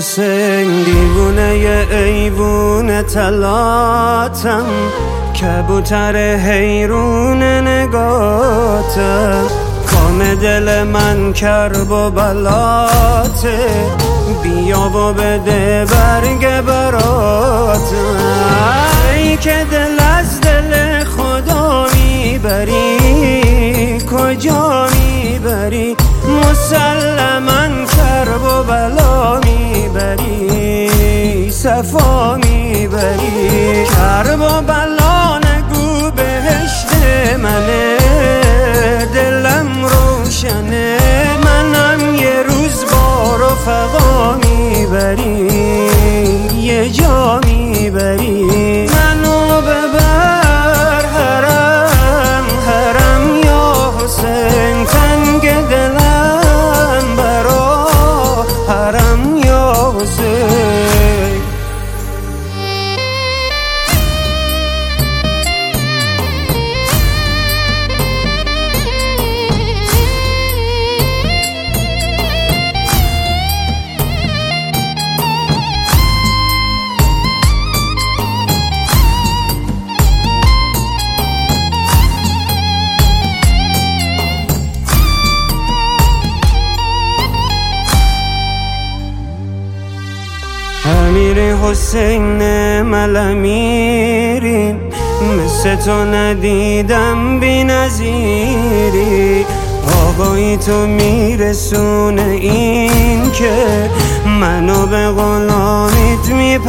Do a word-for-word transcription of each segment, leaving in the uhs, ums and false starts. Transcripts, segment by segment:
حسین دیوونه ایوون طلاتم، کبوتر حیرون نگاتم، کام دل من کرب و بلاته، بیا و بده برگ براتم. ای که دل از دل خدا میبری، کجا میبری؟ مسلماً کرب و بلا میبری، صفا میبری. کرب و بلا نگو بهشت منه، دلم روشنه، منم یه روز با رفقا میبری، یه جا میبری. منو ببر حرم حرم یا حسین، تنگ دلم برا حرم یا حسین. امیر حسین مل امیری، مثل تو ندیدم بی نظیری. آقایی تو میرسونه این که منو به غلامیت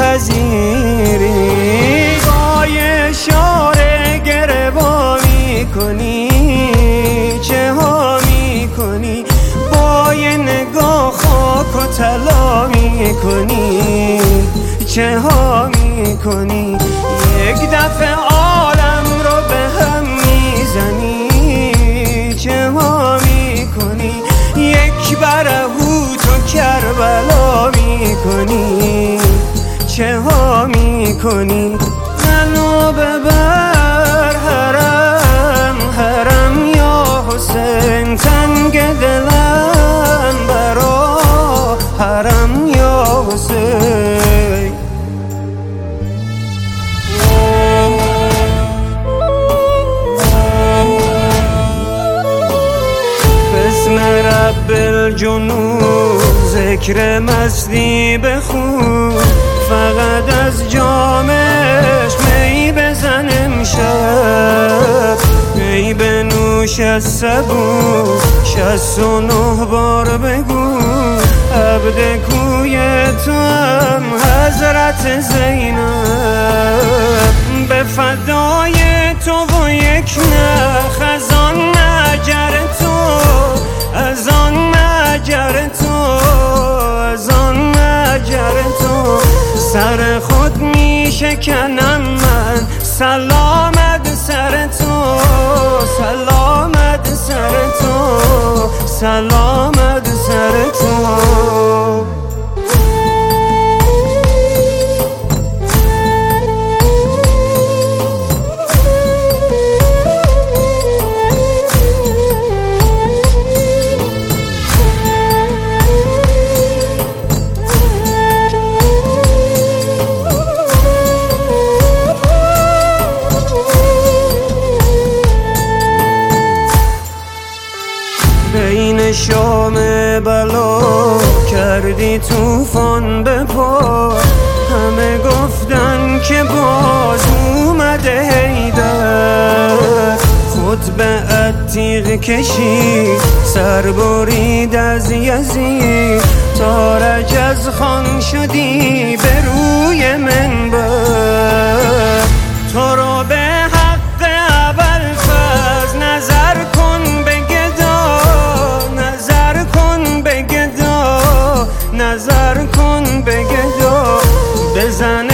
میپذیری. با یه اشاره گربا میکنی، چه ها میکنی؟ با یه نگاه خاک و طلا میکنی، چه ها میکنی؟ یک دفعه عالم رو به هم میزنی، چه ها میکنی؟ یک برهوت و کربلا میکنی، چه ها میکنی؟ منو ببر حرم حرم یا حسین، تنگ دلم برا حرم یا حسین. بسم رب الجنود ذکر مستی بخون، فقط از جامش می بزن امشب، می بنوش از سبو شست و نه بار بگو. عبد کوی تو هم حضرت زینب، به فدای تو و یک نخ از آن نجر تو، از آن نجر تو، از آن نجر تو. سر خود می شکنم من، سلامت سر تو، سلامت سر تو، سلامت سر تو. بین شام بلا کردی توفان به پا، همه گفتن که باز اومده حیدر. خود به عتیق کشید سر برید از یزید، تارج از خان شدی به روی منبر. تو رو به حق ابوالفضل نظر کن به گدا، نظر کن به گدا، نظر کن به گدا. بزن